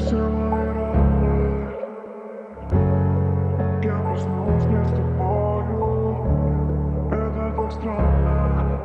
все мои раны. Я проснулась не с тобою. Это так странно.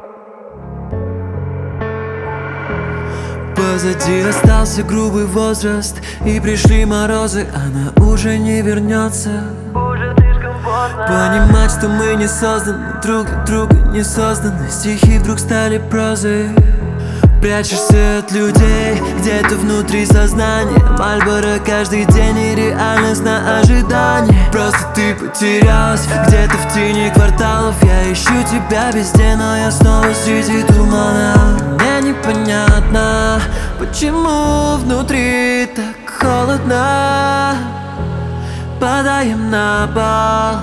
Позади остался грубый возраст, и пришли морозы, она уже не вернется. Понимать, что мы не созданы, друг для друга не созданы. Стихи вдруг стали прозой. Прячешься от людей, где-то внутри сознания. Мальборо каждый день и реальность на ожидание. Просто ты потерялась где-то в тени кварталов. Я ищу тебя везде, но я снова среди тумана. Мне непонятно, почему внутри так холодно. Падаем на пол,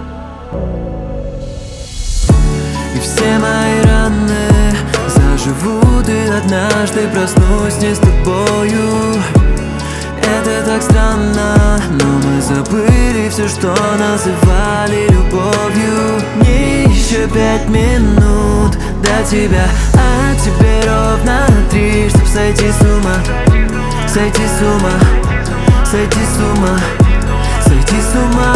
и все мои раны заживут, и однажды проснусь не с тобою. Это так странно, но мы забыли все, что называли любовью. Мне еще 5 минут до тебя, а тебе ровно 3, чтоб сойти с ума. Сойти с ума, сойти с ума, сойти с ума.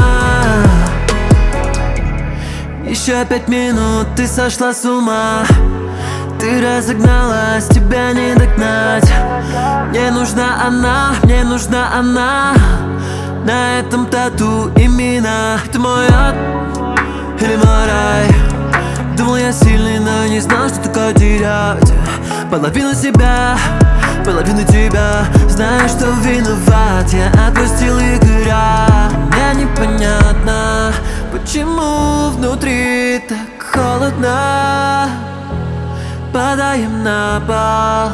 Еще 5 минут, ты сошла с ума. Ты разогналась, тебя не догнать. Мне нужна она, мне нужна она. На этом тату имена. Ты мой ад или мой рай? Думал я сильный, но не знал, что такое терять. Половину себя, половину тебя. Знаю, что виноват, я отпустил Игоря. Мне непонятно, почему внутри так холодно. Падаем на пол,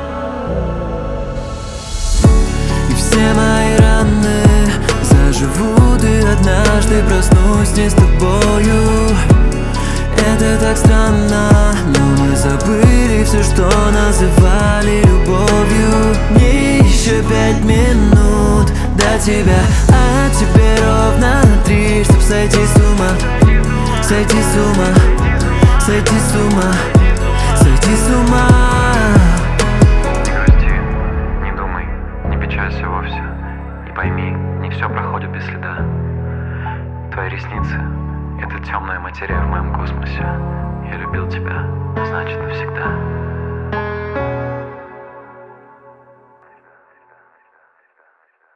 и все мои раны заживут, и однажды проснусь не с тобою. Это так странно, но мы забыли все, что называли любовью. Мне еще 5 минут до тебя, а тебе ровно 3, чтоб сойти с ума. Сойти с ума, сойти с ума, сойти с ума. Не грусти, не думай, не печалься вовсе. И пойми, не все проходит без следа. Твои ресницы — это темная материя в моем космосе. Я любил тебя, значит навсегда.